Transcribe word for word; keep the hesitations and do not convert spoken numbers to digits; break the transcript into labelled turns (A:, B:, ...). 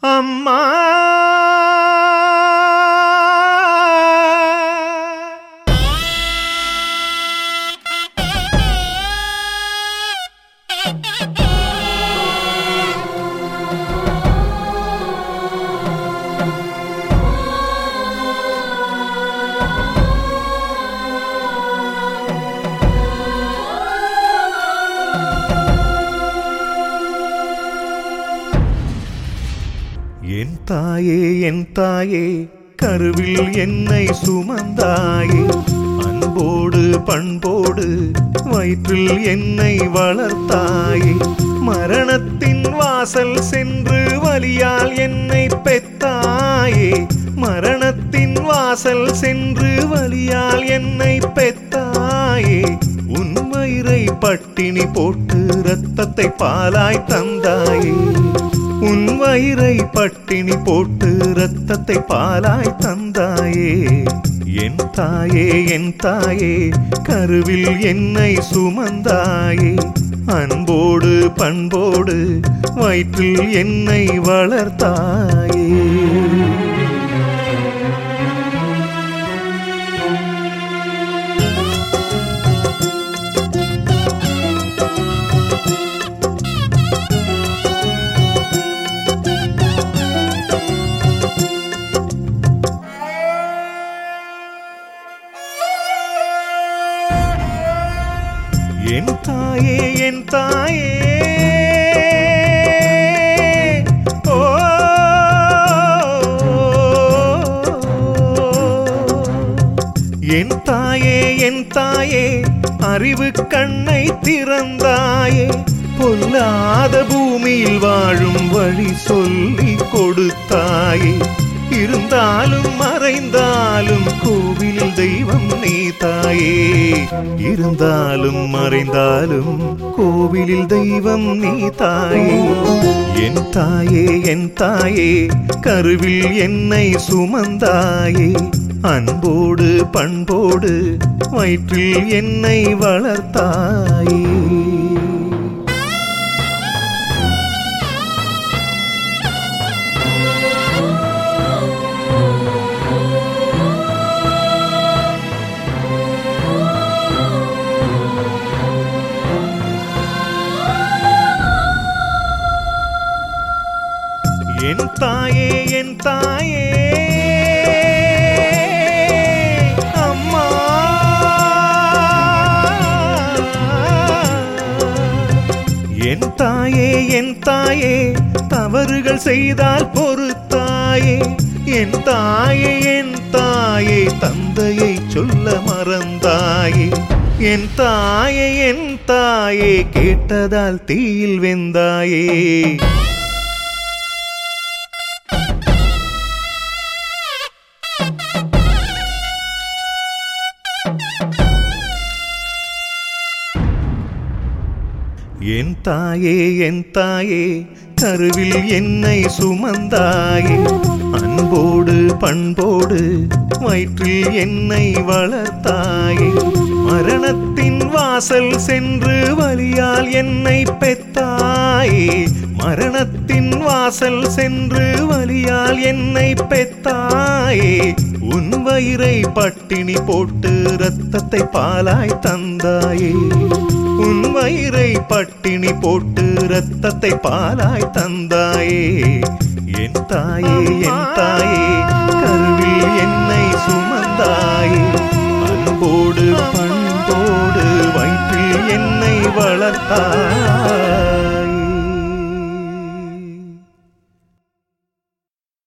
A: அம்மா என் தாயே என் தாயே கருவில் என்னை சுமந்தாயே அன்போடு பண்போடு வயிற்றில் என்னை வளர்த்தாயே மரணத்தின் வாசல் சென்று வலியால் என்னை பெத்தாயே மரணத்தின் வாசல் சென்று வலியால் என்னை பெத்தாயே உன் வயிறை பட்டினி போட்டு இரத்தத்தை பாலாய் தந்தாயே உன் வயிறை பட்டினி போட்டு இரத்தத்தை பாலாய் தந்தாயே என் தாயே என் தாயே கருவில் என்னை சுமந்தாயே அன்போடு பண்போடு வயிற்றில் என்னை வளர்த்தாயே என் தாயே என் தாயே ஓ என் தாயே என் தாயே அறிவு கண்ணை திறந்தாயே பொல்லாத பூமியில் வாழும் வழி சொல்லி கொடுத்தாயே இருந்தாலும் மறைந்தாலும் கோவிலில் தெய்வம் நீ தாயே இருந்தாலும் மறைந்தாலும் கோவிலில் தெய்வம் நீ தாயே என் தாயே என் தாயே கருவில் என்னை சுமந்தாயே அன்போடு பண்போடு வயிற்றில் என்னை வளர்த்தாயே என் தாயே என் தாயே அம்மா என் தாயே என் தாயே தவறுகள் செய்தால் பொறுத்தாயே என் தாயே என் தாயே தந்தையை சொல்ல மறந்தாயே என் தாயே என் தாயே கேட்டதால் தீயில் வெந்தாயே என் தாயே என் தாயே கருவில் என்னை சுமந்தாயே அன்போடு பண்போடு வயிற்றில் என்னை வளர்த்தாயே மரணத்தின் வாசல் சென்று வலியால் என்னை பெத்தாயே மரணத்தின் வாசல் சென்று வலியால் என்னை பெத்தாயே உன் வயிறை பட்டினி போட்டு இரத்தத்தை பாலாய் தந்தாயே உன் வயிறை பட்டினி போட்டு இரத்தத்தை பாலாய் தந்தாயே என் தாயே என் தாயே கருவில் என்னை சுமந்தாயே அன்போடு பண்போடு வயிற்றில் என்னை வளர்த்தாயே